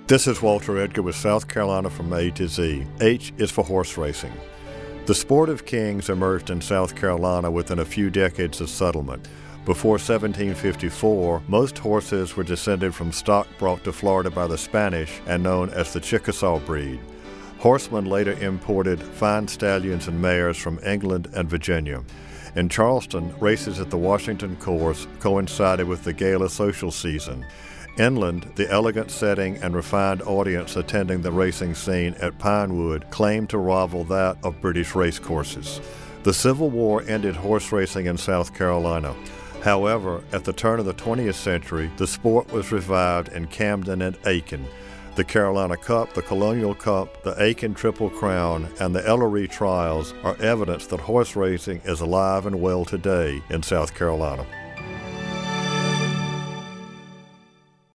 This is Walter Edgar with South Carolina from A to Z. H is for horse racing. The sport of kings emerged in South Carolina within a few decades of settlement. Before 1754, most horses were descended from stock brought to Florida by the Spanish and known as the Chickasaw breed. Horsemen later imported fine stallions and mares from England and Virginia. In Charleston, races at the Washington Course coincided with the gala social season. Inland, the elegant setting and refined audience attending the racing scene at Pinewood claimed to rival that of British racecourses. The Civil War ended horse racing in South Carolina. However, at the turn of the 20th century, the sport was revived in Camden and Aiken. The Carolina Cup, the Colonial Cup, the Aiken Triple Crown, and the Ellery Trials are evidence that horse racing is alive and well today in South Carolina.